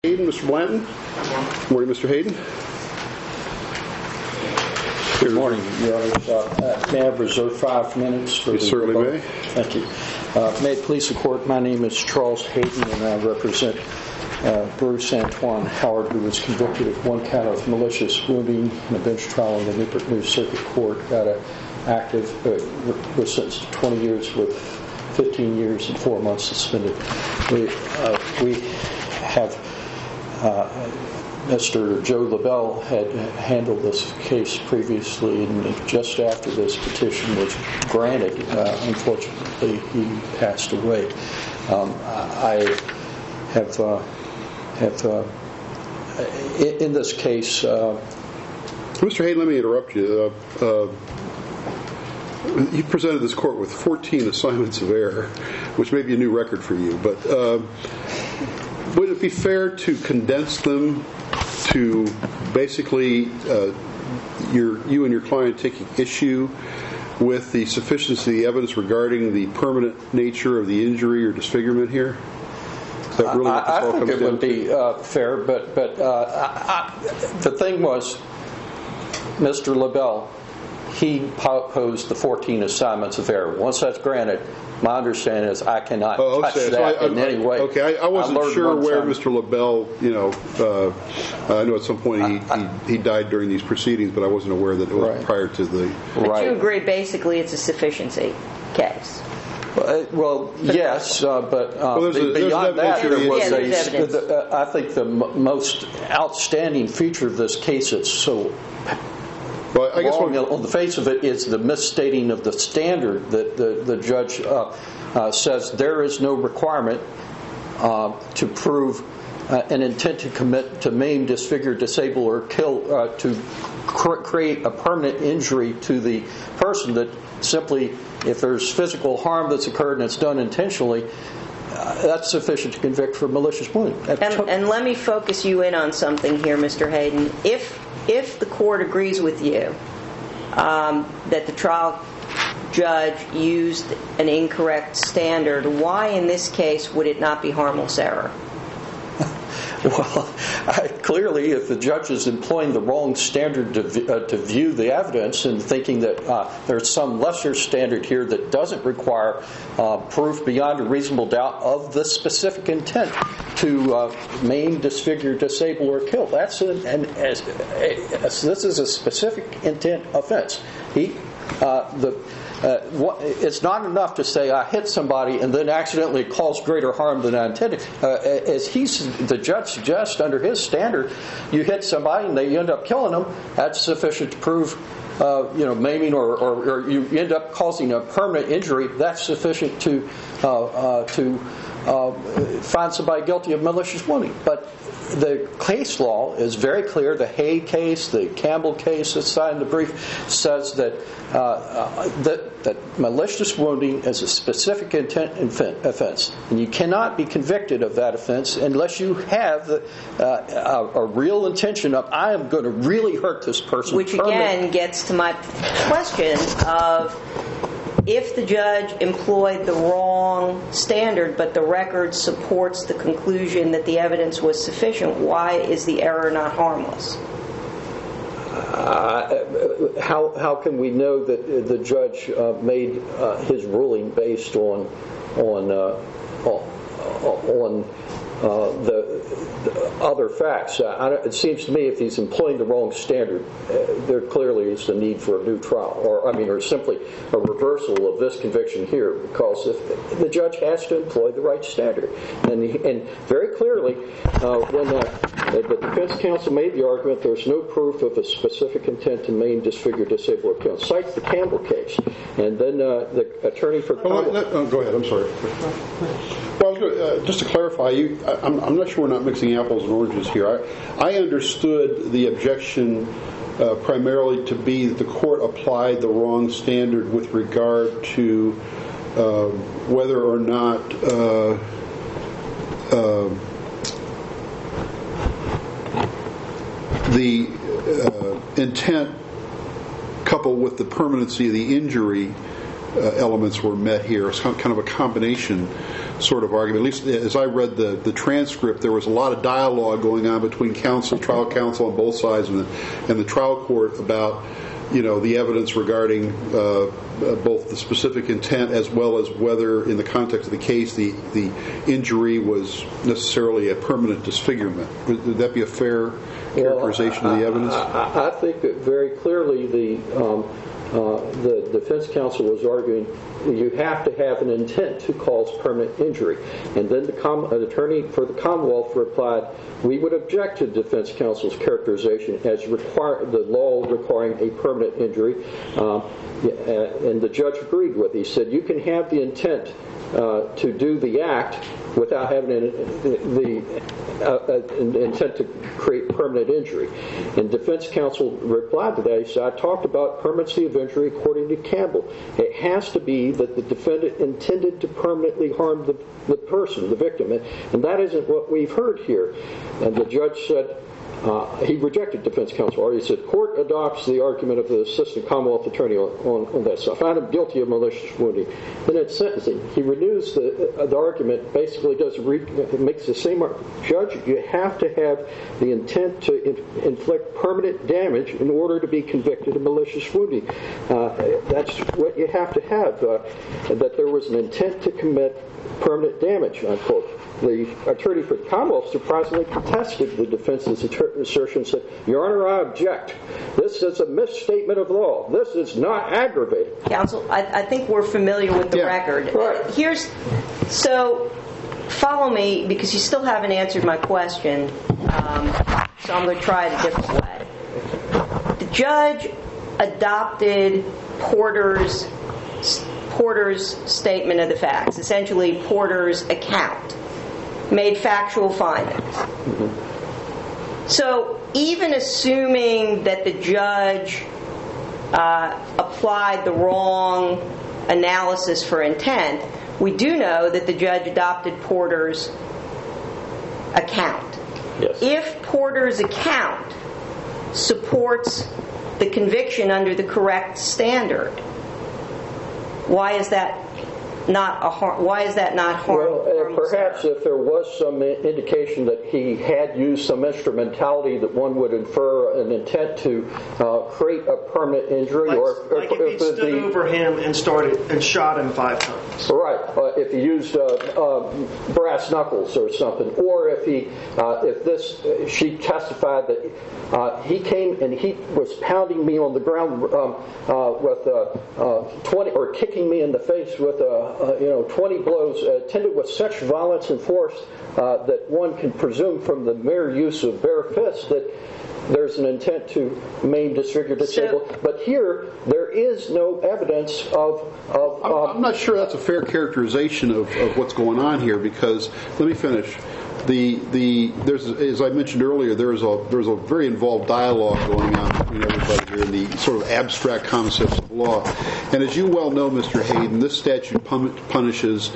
Hayden, Mr. Blanton. Good morning, Mr. Hayden. Good morning, Your Honor. May I reserve 5 minutes for You certainly may. Thank you. May it please the Court, my name is Charles Hayden, and I represent Bruce Antoine Howard, who was convicted of one count of malicious wounding in a bench trial in the Newport News Circuit Court. Got an active, was sentenced to 20 years with 15 years and 4 months suspended. We have Mr. Joe LaBelle had handled this case previously, and just after this petition was granted, unfortunately, he passed away. I have in this case. Mr. Hayden, let me interrupt you. You presented this court with 14 assignments of error, which may be a new record for you, but would it be fair to condense them to basically you and your client taking issue with the sufficiency of the evidence regarding the permanent nature of the injury or disfigurement here? Is that really what this all comes down to? I think it would be fair, but the thing was, Mr. LaBelle, he posed the 14 assignments of error. Once that's granted, my understanding is I cannot touch that in any way. Okay, I wasn't sure where Mr. LaBelle, I know at some point he died during these proceedings, but I wasn't aware that it was prior to the... But you agree basically it's a sufficiency case? Well, yes, but beyond that, there was I think the most outstanding feature of this case is so... Well, I guess on the face of it is the misstating of the standard that the judge says there is no requirement to prove an intent to commit, to maim, disfigure, disable, or kill, to create a permanent injury to the person. That simply, if there's physical harm that's occurred and it's done intentionally, that's sufficient to convict for malicious wounding. And let me focus you in on something here, Mr. Hayden. If the court agrees with you that the trial judge used an incorrect standard, why in this case would it not be harmless error? Well, clearly, if the judge is employing the wrong standard to view the evidence and thinking that there's some lesser standard here that doesn't require proof beyond a reasonable doubt of the specific intent to maim, disfigure, disable, or kill, this is a specific intent offense. It's not enough to say I hit somebody and then accidentally caused greater harm than I intended. As the judge suggests under his standard, you hit somebody and you end up killing them. That's sufficient to prove, maiming or you end up causing a permanent injury. That's sufficient to find somebody guilty of malicious wounding. But the case law is very clear. The Hay case, the Campbell case that's cited in the brief, says that malicious wounding is a specific intent offense, and you cannot be convicted of that offense unless you have a real intention of I am going to really hurt this person. Which again gets to my question of, if the judge employed the wrong standard but the record supports the conclusion that the evidence was sufficient, why is the error not harmless? How can we know that the judge made his ruling based on the other facts? It seems to me if he's employing the wrong standard, there clearly is the need for a new trial, or simply a reversal of this conviction here, because if the judge has to employ the right standard. And very clearly, when the defense counsel made the argument there's no proof of a specific intent to maim, disfigure, disable, or kill, cite the Campbell case. And then the attorney for Campbell... Go ahead, I'm sorry. Well, just to clarify, I'm not sure we're not mixing apples and oranges here. I understood the objection primarily to be that the court applied the wrong standard with regard to whether or not the intent coupled with the permanency of the injury elements were met here. It's kind of a combination. sort of argument. At least as I read the transcript, there was a lot of dialogue going on between trial counsel on both sides and the trial court about the evidence regarding both the specific intent as well as whether, in the context of the case, the injury was necessarily a permanent disfigurement. Would that be a fair characterization of the evidence? I think that very clearly the defense counsel was arguing you have to have an intent to cause permanent injury. And then the attorney for the Commonwealth replied, we would object to defense counsel's characterization as the law requiring a permanent injury. And the judge agreed with it. He said you can have the intent to do the act without having the intent to create permanent injury. And defense counsel replied to that. He said, I talked about permanency of injury according to Campbell. It has to be that the defendant intended to permanently harm the person, the victim. And that isn't what we've heard here. And the judge said, he rejected defense counsel. He said, court adopts the argument of the assistant Commonwealth attorney on that stuff. I found him guilty of malicious wounding. Then at sentencing, he renews the argument, basically makes the same argument. Judge, you have to have the intent to inflict permanent damage in order to be convicted of malicious wounding. That's what you have to have, that there was an intent to commit permanent damage, unquote. The attorney for the Commonwealth surprisingly contested the defense's assertion and said, Your Honor, I object. This is a misstatement of law. This is not aggravated. Counsel, I think we're familiar with the record. Right. So follow me, because you still haven't answered my question, so I'm going to try it a different way. The judge adopted Porter's statement of the facts, essentially Porter's account, made factual findings. Mm-hmm. So even assuming that the judge applied the wrong analysis for intent, we do know that the judge adopted Porter's account. Yes. If Porter's account supports the conviction under the correct standard, why is that not harmless? Well, perhaps if there was some indication that he had used some instrumentality that one would infer an intent to create a permanent injury, like if he stood over him and shot him 5 times. Right. If he used brass knuckles or something, or if she testified that he came and he was pounding me on the ground with 20, or kicking me in the face with 20 blows, attended with such violence and force that one can presume from the mere use of bare fists that there's an intent to maim, disfigure, disable. But here, there is no evidence of I'm not sure that's a fair characterization of what's going on here, because, let me finish. There's, as I mentioned earlier, there's a very involved dialogue going on between everybody here in the sort of abstract concepts of law. And as you well know, Mr. Hayden, this statute punishes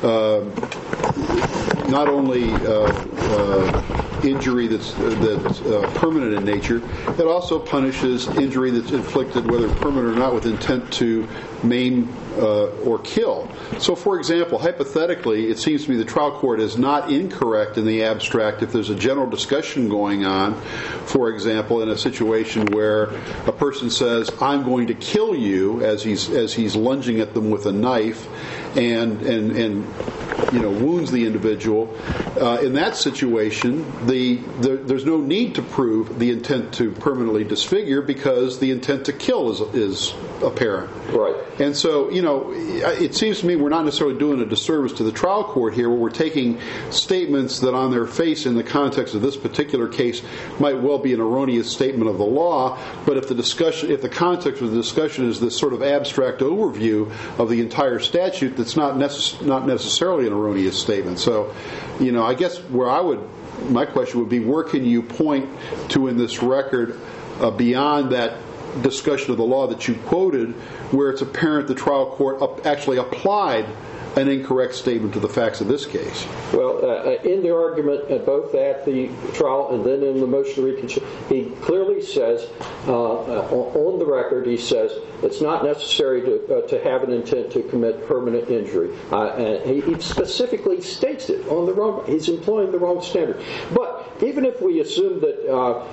not only injury that's permanent in nature, it also punishes injury that's inflicted, whether permanent or not, with intent to maim or kill. So, for example, hypothetically, it seems to me the trial court is not incorrect in the abstract if there's a general discussion going on, for example, in a situation where a person says, I'm going to kill you, as he's lunging at them with a knife and wounds the individual. In that situation, there's no need to prove the intent to permanently disfigure, because the intent to kill is apparent. Right. And so, it seems to me we're not necessarily doing a disservice to the trial court here, where we're taking statements that on their face in the context of this particular case might well be an erroneous statement of the law, but if the context of the discussion is this sort of abstract overview of the entire statute, that's not necessarily an erroneous statement. So, I guess my question would be, where can you point to in this record beyond that discussion of the law that you quoted, where it's apparent the trial court actually applied an incorrect statement to the facts of this case? Well, in the argument, both at the trial and then in the motion to reconsider, he clearly says, on the record, he says, it's not necessary to have an intent to commit permanent injury. And he specifically states it on the wrong. He's employing the wrong standard. But even if we assume that,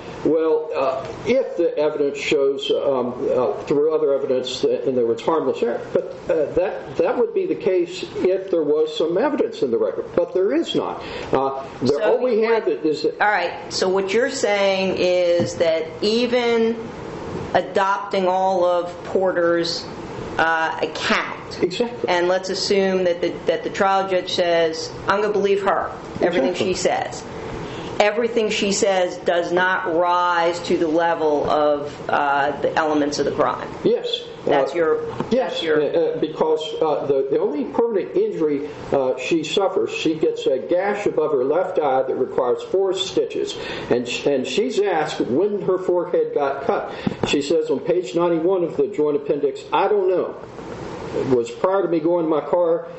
if the evidence shows through other evidence and there was harmless error, but that would be the case if there was some evidence in the record. But there is not. All we have is. All right. So what you're saying is that even adopting all of Porter's account, exactly, and let's assume that the trial judge says, I'm going to believe her, everything exactly. she says. Everything she says does not rise to the level of the elements of the crime. Yes. That's your... Yes, because the only permanent injury she suffers, she gets a gash above her left eye that requires 4 stitches. And she's asked when her forehead got cut. She says on page 91 of the joint appendix, I don't know. It was prior to me going to my car.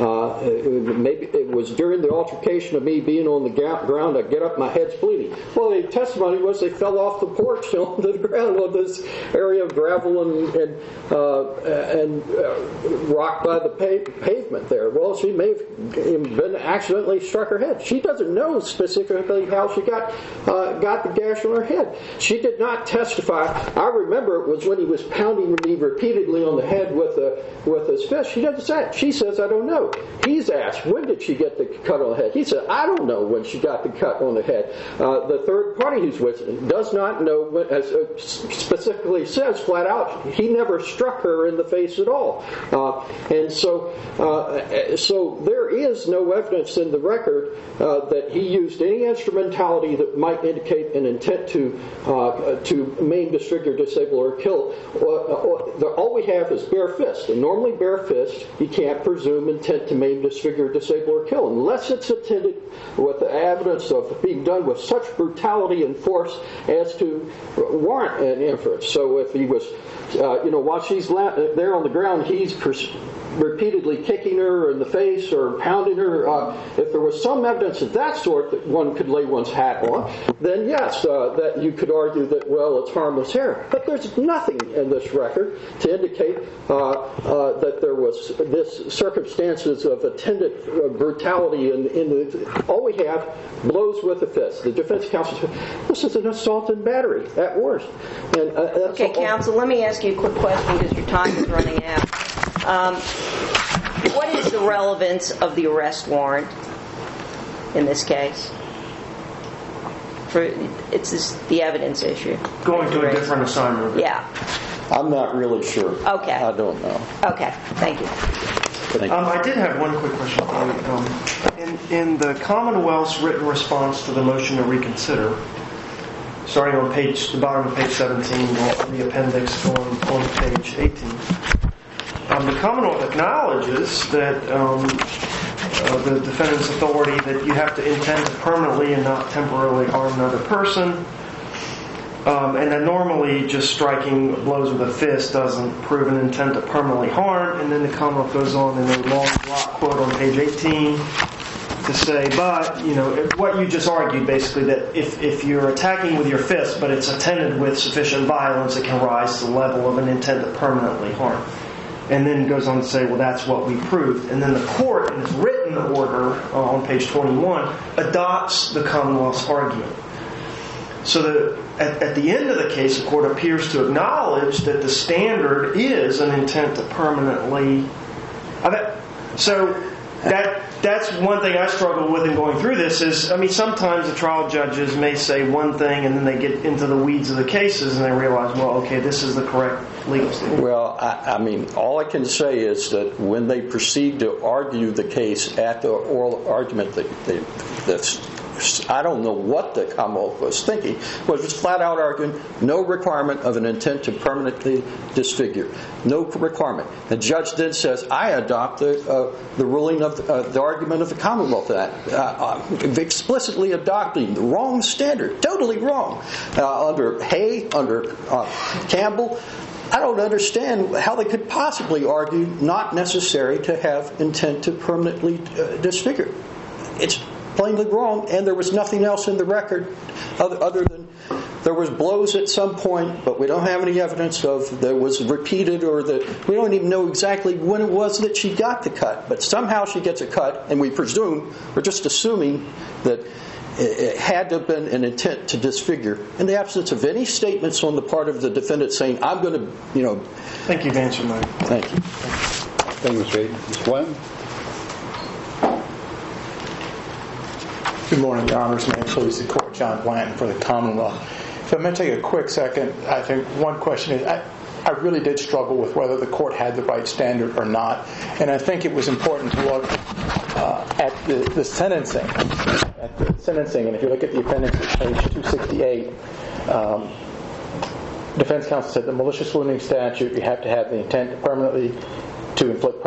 Maybe it was during the altercation of me being on the ground. I get up, my head's bleeding. Well, the testimony was they fell off the porch onto the ground on this area of gravel and rock by the pavement there. Well, she may have been accidentally struck her head. She doesn't know specifically how she got the gash on her head. She did not testify. I remember it was when he was pounding me repeatedly on the head with his fist. She doesn't say it. She says, I don't know. He's asked, when did she get the cut on the head? He said, I don't know when she got the cut on the head. The third party who's with does not know, when, as specifically says flat out, he never struck her in the face at all. And so there is no evidence in the record that he used any instrumentality that might indicate an intent to maim, disfigure, disable, or kill. All we have is bare fist. And normally bare fist, you can't presume intent to maim, disfigure, disable, or kill, unless it's attended with the evidence of being done with such brutality and force as to warrant an inference. So if he was, while she's there on the ground, he's repeatedly kicking her in the face or pounding her. If there was some evidence of that sort that one could lay one's hat on, then yes, that you could argue that, well, it's harmless error. But there's nothing in this record to indicate that there was this circumstances of attendant brutality. All we have, blows with a fist. The defense counsel said, this is an assault and battery at worst. And okay, counsel, let me ask you a quick question because your time is running out. What is the relevance of the arrest warrant in this case? It's the evidence issue. Going to a different assignment. Yeah. I'm not really sure. Okay. I don't know. Okay. Thank you. I did have one quick question for you. In the Commonwealth's written response to the motion to reconsider, starting on the bottom of page 17, the appendix on page 18, the Commonwealth acknowledges that the defendant's authority that you have to intend to permanently and not temporarily harm another person, and that normally just striking blows with a fist doesn't prove an intent to permanently harm. And then the Commonwealth goes on in a long block quote on page 18 to say, but, what you just argued basically, that if you're attacking with your fist, but it's attended with sufficient violence, it can rise to the level of an intent to permanently harm. And then goes on to say, well, that's what we proved. And then the court, in its written order on page 21, adopts the Commonwealth's argument. So at the end of the case, the court appears to acknowledge that the standard is an intent to permanently... So that's one thing I struggle with in going through this is, sometimes the trial judges may say one thing and then they get into the weeds of the cases and they realize, well, okay, this is the correct legal standard. Well, all I can say is that when they proceed to argue the case at the oral argument, the I don't know what the Commonwealth was thinking, was just flat out arguing no requirement of an intent to permanently disfigure. No requirement. The judge then says, I adopt the ruling of the argument of the Commonwealth explicitly adopting the wrong standard, totally wrong. Under Hay, under Campbell, I don't understand how they could possibly argue not necessary to have intent to permanently disfigure. It's plainly wrong, and there was nothing else in the record other than there was blows at some point, but we don't have any evidence of that was repeated, or that we don't even know exactly when it was that she got the cut. But somehow she gets a cut, and we're just assuming that it had to have been an intent to disfigure in the absence of any statements on the part of the defendant saying, I'm going to, Thank you, you've answered my... Thank you. Thank you, Mr. Hayden. Mr. Blanton? Good morning, Your Honors. May it please the Court, John Blanton for the Commonwealth. If I may take a quick second, I think one question is, I really did struggle with whether the Court had the right standard or not, and I think it was important to look at the sentencing. And if you look at the appendix at page 268, defense counsel said the malicious wounding statute, you have to have the intent to inflict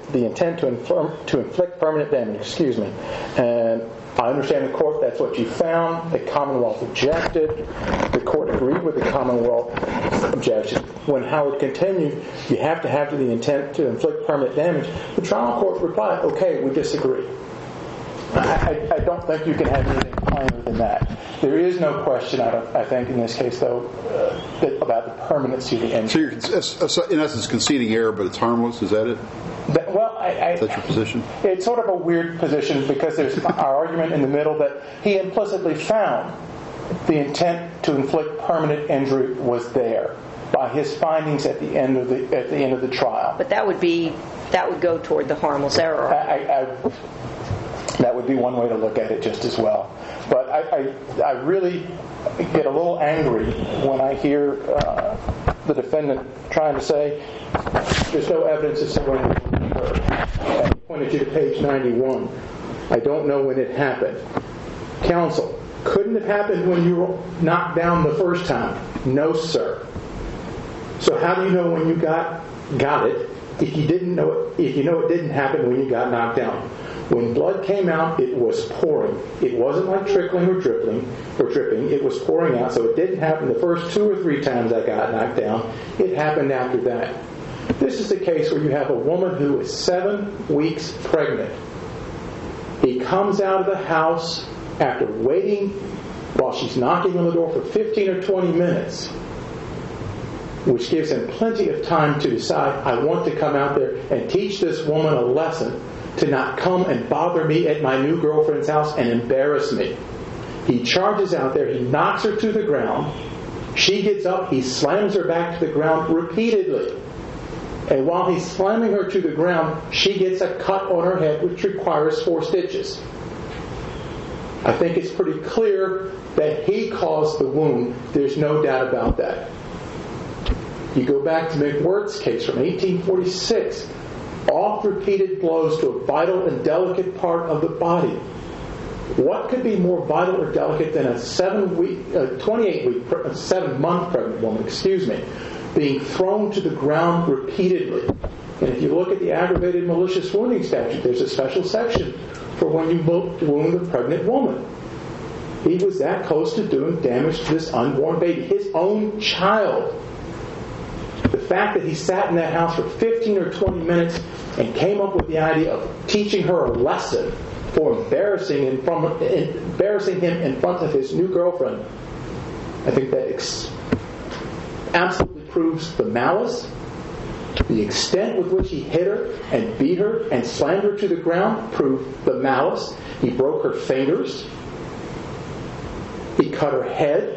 permanent damage. And I understand the Court, that's what you found. The Commonwealth objected. The Court agreed with the Commonwealth objection. When Howard continued, you have to have the intent to inflict permanent damage, the trial court replied, okay, we disagree. I don't think you can have anything plainer than that. There is no question, I think, in this case, though, about the permanency of the injury. So you're, in essence, conceding error, but it's harmless? Is that it? Is that your position? It's sort of a weird position because there's our argument in the middle that he implicitly found the intent to inflict permanent injury was there by his findings at the end of the trial. But that would go toward the harmless error. That would be one way to look at it just as well. But I really get a little angry when I hear the defendant trying to say there's no evidence of someone who occurred. And he pointed you to page 91. I don't know when it happened. Counsel, couldn't it happen when you were knocked down the first time? No, sir. So how do you know when you got it if you didn't know it? If you know it didn't happen when you got knocked down? When blood came out, it was pouring. It wasn't like trickling or dripping. It was pouring out. So it didn't happen the first 2 or 3 times I got knocked down. It happened after that. This is a case where you have a woman who is 7 weeks pregnant. He comes out of the house after waiting while she's knocking on the door for 15 or 20 minutes, which gives him plenty of time to decide, I want to come out there and teach this woman a lesson to not come and bother me at my new girlfriend's house and embarrass me. He charges out there, he knocks her to the ground. She gets up, he slams her back to the ground repeatedly. And while he's slamming her to the ground, she gets a cut on her head which requires 4 stitches. I think it's pretty clear that he caused the wound. There's no doubt about that. You go back to McWhirt's case from 1846. Oft-repeated blows to a vital and delicate part of the body. What could be more vital or delicate than a 7-month pregnant woman, being thrown to the ground repeatedly? And if you look at the aggravated malicious wounding statute, there's a special section for when you wound a pregnant woman. He was that close to doing damage to this unborn baby, his own child. The fact that he sat in that house for 15 or 20 minutes and came up with the idea of teaching her a lesson for embarrassing him in front of his new girlfriend, I think that absolutely proves the malice, the extent with which he hit her and beat her and slammed her to the ground proved the malice. He broke her fingers. He cut her head.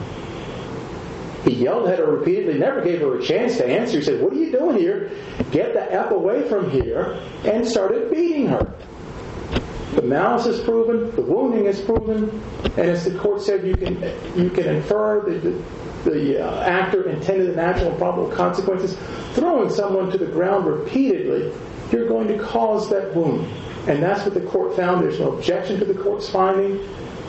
He yelled at her repeatedly, never gave her a chance to answer. He said, what are you doing here? Get the F away from here, and started beating her. The malice is proven, the wounding is proven, and as the court said, you can infer the actor intended the natural and probable consequences. Throwing someone to the ground repeatedly, you're going to cause that wound. And that's what the court found. There's no objection to the court's finding.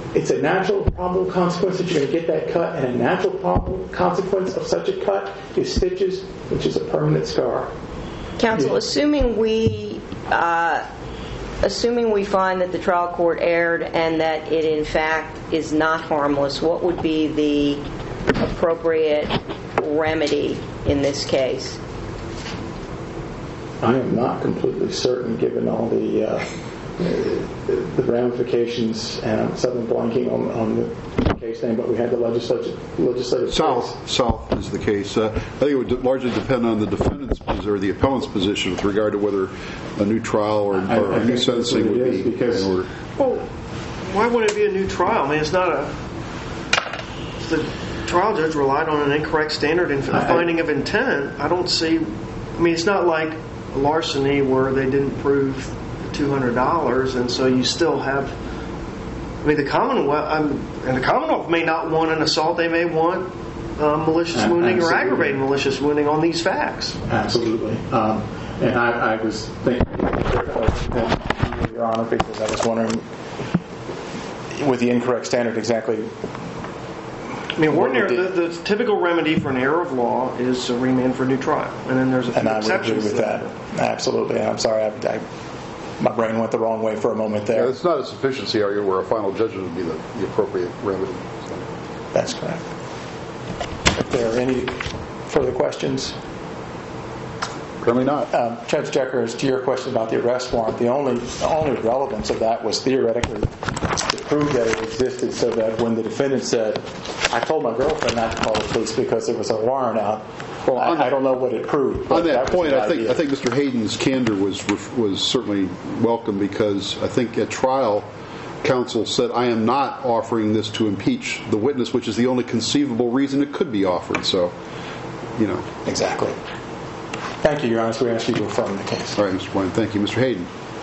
It's a natural probable consequence that you're going to get that cut, and a natural probable consequence of such a cut is stitches, which is a permanent scar. Counsel, Yeah. assuming we find that the trial court erred and that it in fact is not harmless, what would be the appropriate remedy in this case? I am not completely certain, given all the ramifications, and I'm suddenly blanking on the case name, but we had the legislative South is the case. I think it would largely depend on the defendant's or the appellant's position with regard to whether a new trial or a new sentencing would be because in order. Well, why would it be a new trial? I mean, it's not a... The trial judge relied on an incorrect standard in finding of intent. I don't see... I mean, it's not like larceny where they didn't prove $200, and so you still have... I mean, the Commonwealth may not want an assault. They may want malicious wounding or aggravated malicious wounding on these facts. Absolutely. And I was thinking, Your Honor, because I was wondering, with the incorrect standard, exactly. I mean, the typical remedy for an error of law is a remand for a new trial, and then there's a few exceptions. And I would agree with that. Absolutely. I'm sorry, my brain went the wrong way for a moment there. Yeah, it's not a sufficiency argument where a final judgment would be the appropriate remedy. So. That's correct. If there are any further questions? Apparently not. Judge Deckers, to your question about the arrest warrant, the only relevance of that was theoretically to prove that it existed, so that when the defendant said, I told my girlfriend not to call the police because there was a warrant out, well, I don't know what it proved. On that point, I think Mr. Hayden's candor was certainly welcome, because I think at trial, counsel said, I am not offering this to impeach the witness, which is the only conceivable reason it could be offered. So, Exactly. Thank you, Your Honor. We ask you to affirm the case. All right, Mr. Bland. Thank you. Mr. Hayden.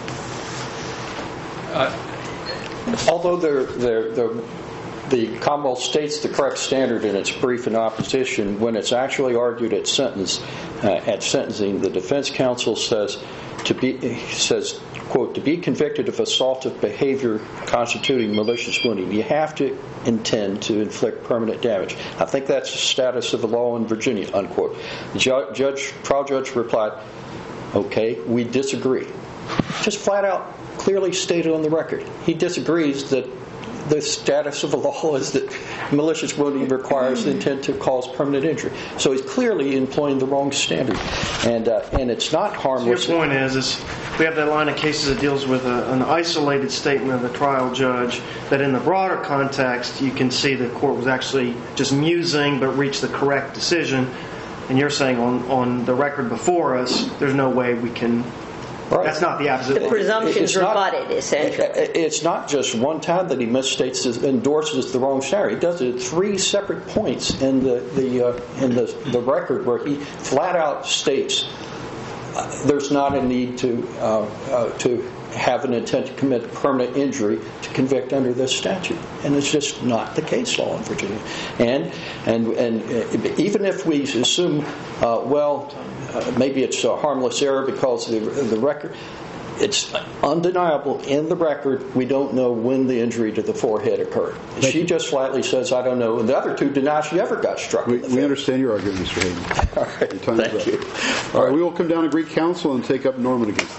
Although the Commonwealth states the correct standard in its brief in opposition, when it's actually argued at sentencing, the defense counsel says, quote, to be convicted of assaultive behavior constituting malicious wounding, you have to intend to inflict permanent damage. I think that's the status of the law in Virginia, unquote. The trial judge replied, okay, we disagree. Just flat out, clearly stated on the record. He disagrees that the status of the law is that malicious wounding requires the intent to cause permanent injury. So he's clearly employing the wrong standard, and it's not harmless. So your point is we have that line of cases that deals with an isolated statement of the trial judge, that in the broader context you can see the court was actually just musing but reached the correct decision, and you're saying on the record before us there's no way we can... Right. That's not the absolute. The presumption's rebutted, essentially. It's not just one time that he misstates, endorses the wrong standard. He does it at 3 separate points in the record where he flat out states there's not a need to have an intent to commit permanent injury to convict under this statute, and it's just not the case law in Virginia. And even if we assume, maybe it's a harmless error because the record, it's undeniable in the record we don't know when the injury to the forehead occurred. She just flatly says, I don't know. And the other two deny she ever got struck. We understand your argument, Mr. Hayden. All right, thank you. All right, we will come down to Greek Council and take up Norman against